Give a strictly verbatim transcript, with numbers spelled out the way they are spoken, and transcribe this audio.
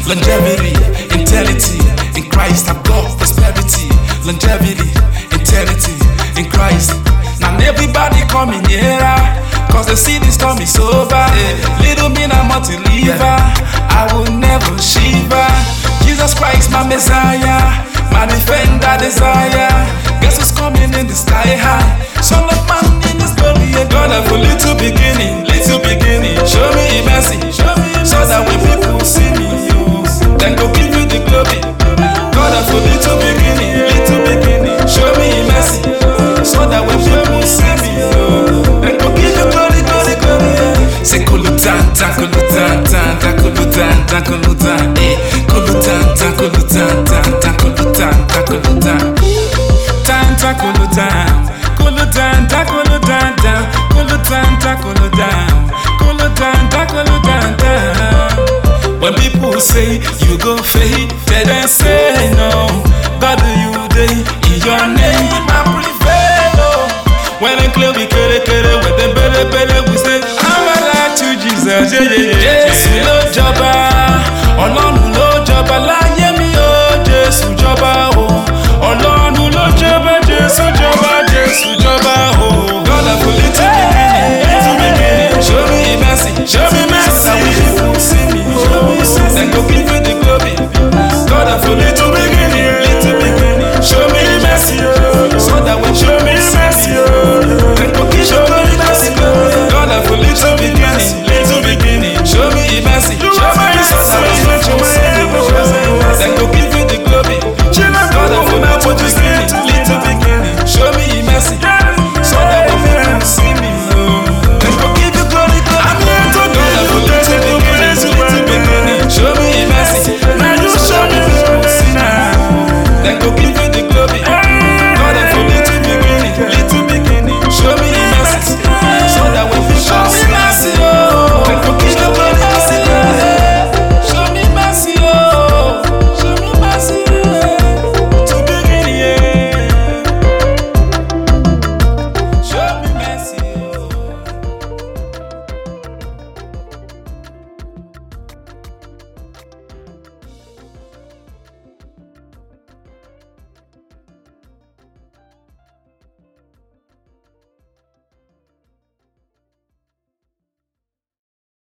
Longevity, integrity, in Christ I've got prosperity. Longevity, integrity, in Christ. Now everybody coming here, cause they see this storm is over. Little me I'm not a lever, I will never shiver. Jesus Christ my Messiah, my defender desire. Guess who's coming in the sky high? Son of man in his glory. God have a little beginning, little beginning. Show me mercy, show me mercy, so that when people see me, you then go give you the glory. God have a little beginning, little beginning. Show me mercy, so that when people see me, you then go give you glory, glory, glory. Say kulutan, tan, kulutan, tan, tan, kulutan, tan, kulutan, eh, kulutan, tan, kulutan, tan, tan, kulutan, tan, kulutan, tan, tan, kulutan, kulutan, tan, kulutan, tan, kulutan, tan, kulutan, kulutan, tan, kulutan, tan. When people say you go fade, they then say no. God do you day in your name, I prevail. Oh. When they clear we kere kere, when they better better we say I'm alive to Jesus. Yeah, yeah, yeah.